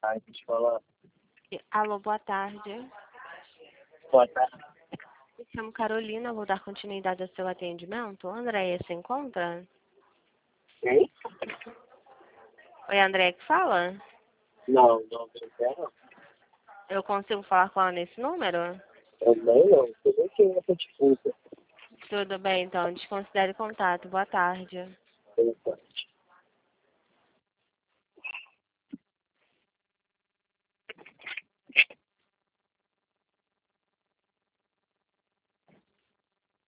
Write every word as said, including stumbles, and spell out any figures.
Ai, deixa eu falar. Alô, boa tarde. Boa tarde. Me chamo Carolina, vou dar continuidade ao seu atendimento. Andréia se encontra? Quem? Oi, Andréia que fala? Não, não, não quero. Eu consigo falar com ela nesse número? Também não. Você nem quem é essa disputa. Tudo bem, então. Desconsidere contato. Boa tarde. Boa tarde.